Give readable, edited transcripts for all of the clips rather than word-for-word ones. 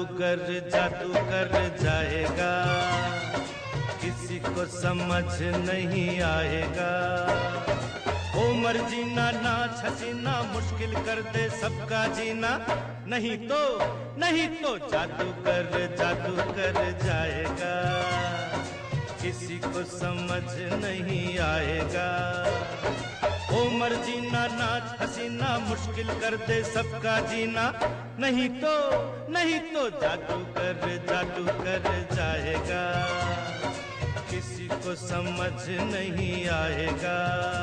जादू कर जाएगा, किसी को समझ नहीं आएगा। उमर जीना नाच हसीना मुश्किल कर दे सबका जीना, नहीं तो जादू कर जाएगा, किसी को समझ नहीं आएगा। उमर जीना नाच हसीना मुश्किल कर दे सबका जीना, नहीं तो जादू कर जाएगा, किसी को समझ नहीं आएगा।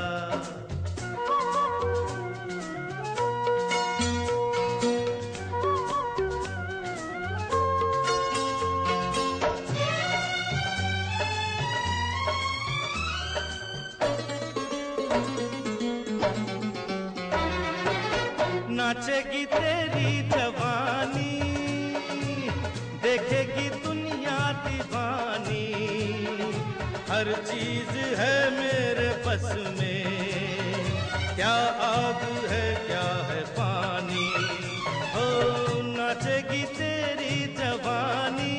नाचेगी तेरी जवानी, देखेगी दुनिया दीवानी, हर चीज है मेरे बस में, क्या आग है क्या है पानी। हो नाचेगी तेरी जवानी,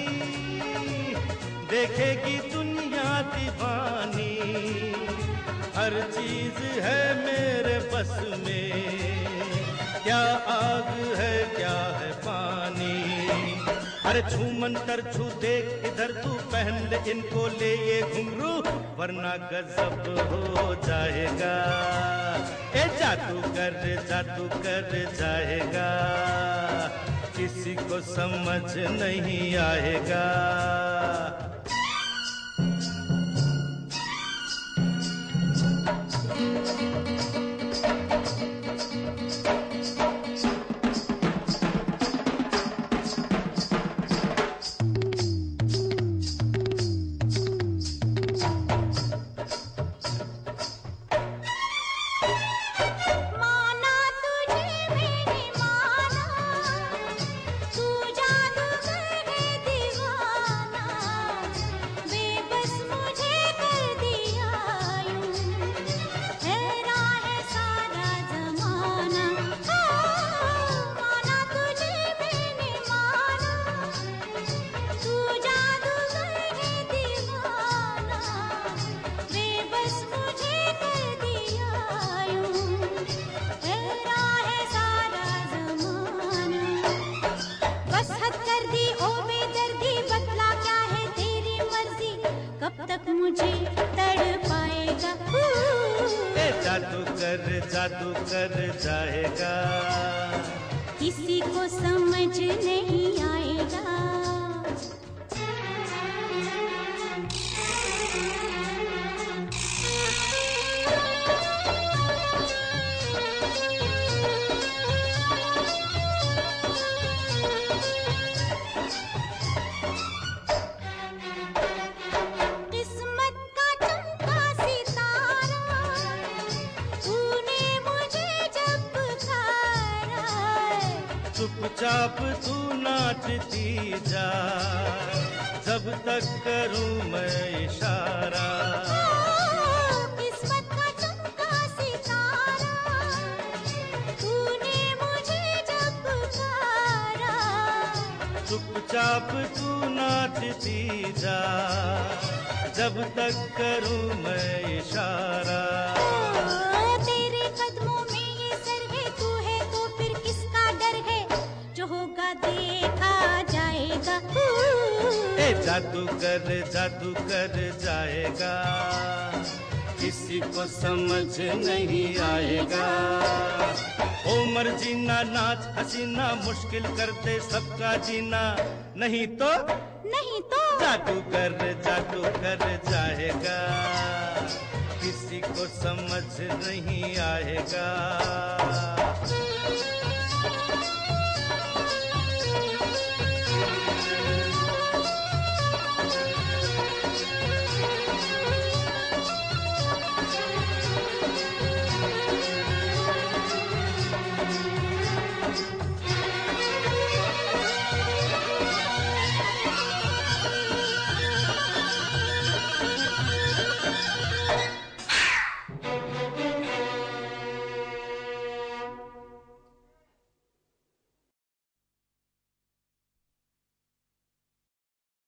देखेगी दुनिया दीवानी, हर चीज है मेरे बस में, क्या आग है क्या है पानी। अरे छू मंतर छू देख इधर तू, पहन ले इनको ले ये घुंघरू, वरना गजब हो जाएगा। ए जादू कर जाएगा, किसी को समझ नहीं आएगा। जादू कर जाएगा, किसी को समझ नहीं आएगा। चुपचाप तू नाचती जा, जब तक करूं मैं इशारा। किस्मत का चमका सितारा, तूने मुझे जब पुकारा। चुपचाप तू नाचती जा, जब तक करूं मैं इशारा। तेरे कदमों में ये सर है, तू है तो फिर किसका डर है, जो होगा देखा जाएगा। ए जादू कर जाएगा, किसी को समझ नहीं आएगा। उमर जीना नाच हसीना मुश्किल कर दे सबका जीना, नहीं तो जादू कर जाएगा, किसी को समझ नहीं आएगा।